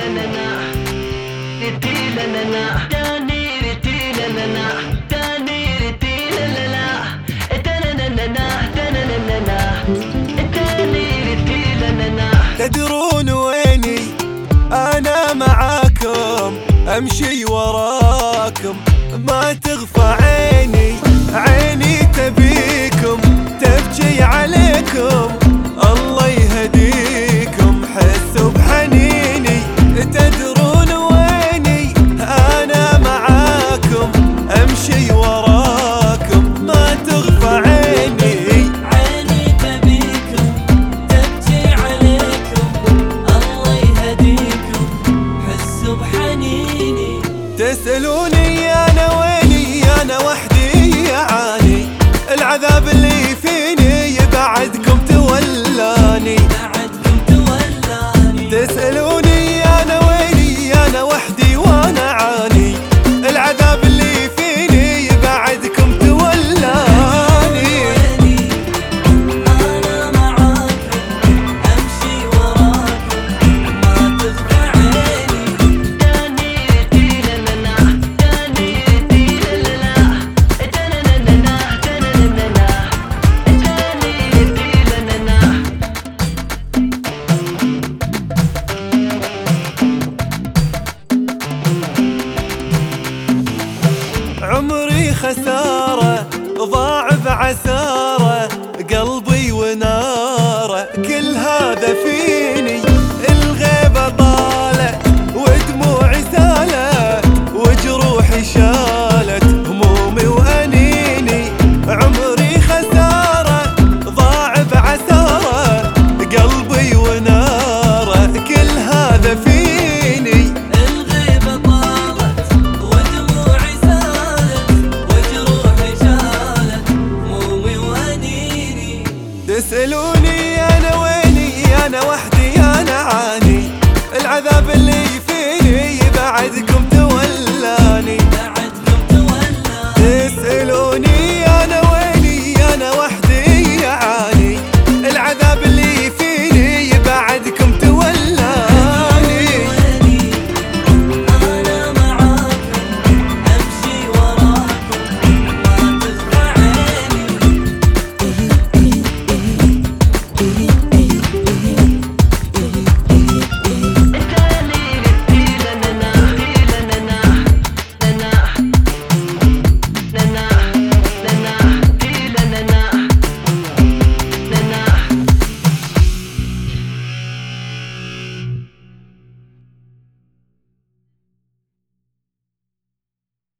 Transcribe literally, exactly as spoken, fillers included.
تدرون ويني أنا معاكم، أمشي وراكم ما تغفى عيني. عيني تبيكم تبكي عليكم، الله يهديكم حسوا بحنيني. تدرون ويني أنا معاكم، أمشي وراكم ما تغفى عيني. عيني تبيكم تبكي عليكم، الله يهديكم حسوا بحنيني. تسألوني أنا ويني، أنا وحدي أعاني العذاب اللي فيني، بعدكم تولاني بعدكم تولاني. تسألوني أنا ويني، أنا وحدي وأنا أعاني العذاب اللي فيني، بعدكم تولاني. أنا معاكم أمشي وراكم ما تغفى عيني. عمري خسارة ضاع بعسارة،